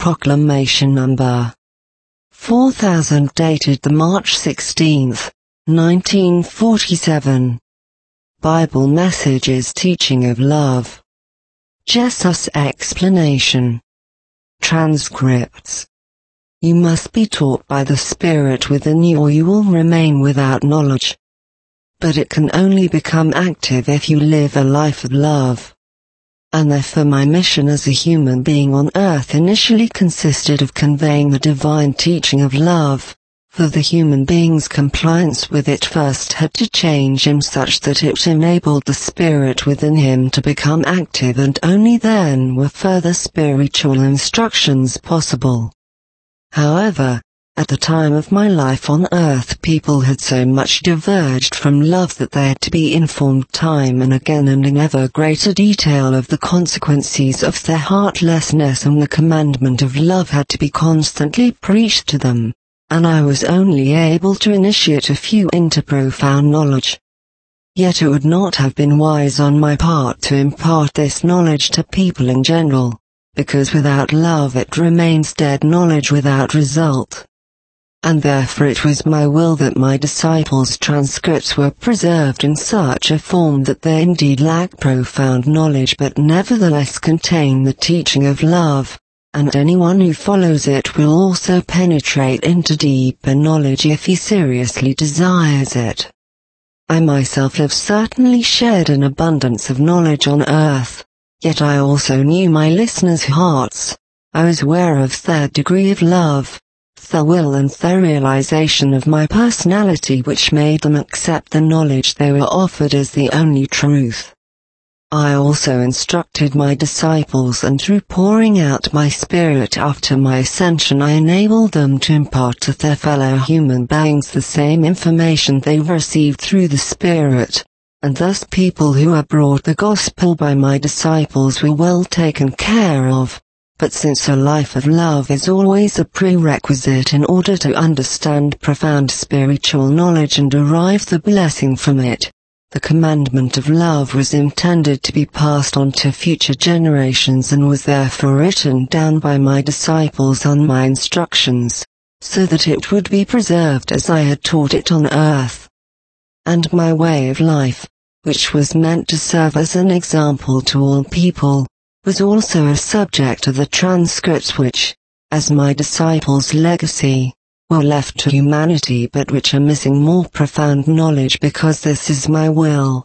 Proclamation Number 4000 dated the March 16, 1947. Bible Messages Teaching of Love. Jesus Explanation. Transcripts. You must be taught by the Spirit within you or you will remain without knowledge. But it can only become active if you live a life of love. And therefore my mission as a human being on earth initially consisted of conveying the divine teaching of love, for the human being's compliance with it first had to change him such that it enabled the spirit within him to become active, and only then were further spiritual instructions possible. However, at the time of my life on earth, people had so much diverged from love that they had to be informed time and again and in ever greater detail of the consequences of their heartlessness, and the commandment of love had to be constantly preached to them, and I was only able to initiate a few into profound knowledge. Yet it would not have been wise on my part to impart this knowledge to people in general, because without love it remains dead knowledge without result. And therefore it was my will that my disciples' transcripts were preserved in such a form that they indeed lack profound knowledge but nevertheless contain the teaching of love, and anyone who follows it will also penetrate into deeper knowledge if he seriously desires it. I myself have certainly shared an abundance of knowledge on earth, yet I also knew my listeners' hearts. I was aware of their degree of love, their will and their realization of my personality, which made them accept the knowledge they were offered as the only truth. I also instructed my disciples, and through pouring out my spirit after my ascension I enabled them to impart to their fellow human beings the same information they received through the Spirit, and thus people who are brought the gospel by my disciples were well taken care of. But since a life of love is always a prerequisite in order to understand profound spiritual knowledge and derive the blessing from it, the commandment of love was intended to be passed on to future generations and was therefore written down by my disciples on my instructions, so that it would be preserved as I had taught it on earth. And my way of life, which was meant to serve as an example to all people, was also a subject of the transcripts which, as my disciples' legacy, were left to humanity but which are missing more profound knowledge because this is my will.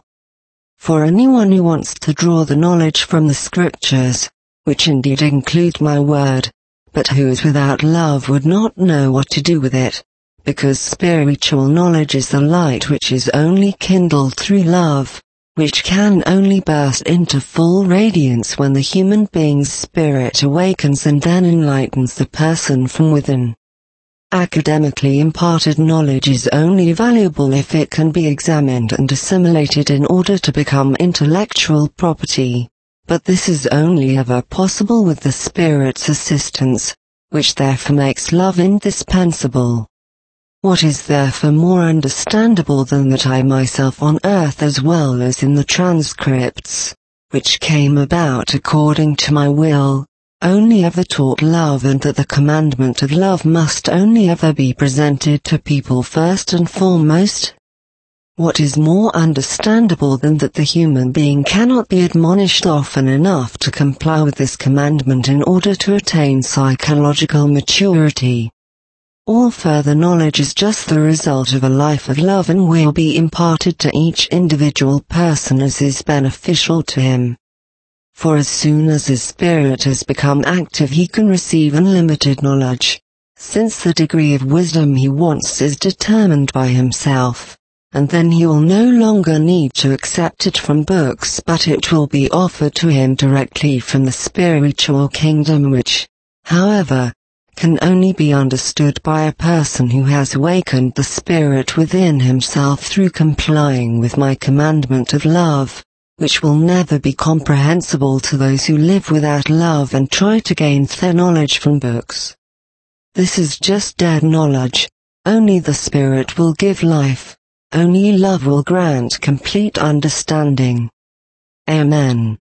For anyone who wants to draw the knowledge from the scriptures, which indeed include my word, but who is without love would not know what to do with it, because spiritual knowledge is the light which is only kindled through love, which can only burst into full radiance when the human being's spirit awakens and then enlightens the person from within. Academically imparted knowledge is only valuable if it can be examined and assimilated in order to become intellectual property, but this is only ever possible with the Spirit's assistance, which therefore makes love indispensable. What is therefore more understandable than that I myself on earth as well as in the transcripts, which came about according to my will, only ever taught love, and that the commandment of love must only ever be presented to people first and foremost? What is more understandable than that the human being cannot be admonished often enough to comply with this commandment in order to attain psychological maturity? All further knowledge is just the result of a life of love and will be imparted to each individual person as is beneficial to him. For as soon as his spirit has become active he can receive unlimited knowledge, since the degree of wisdom he wants is determined by himself, and then he will no longer need to accept it from books but it will be offered to him directly from the spiritual kingdom, which, however, can only be understood by a person who has awakened the spirit within himself through complying with my commandment of love, which will never be comprehensible to those who live without love and try to gain their knowledge from books. This is just dead knowledge. Only the Spirit will give life. Only love will grant complete understanding. Amen.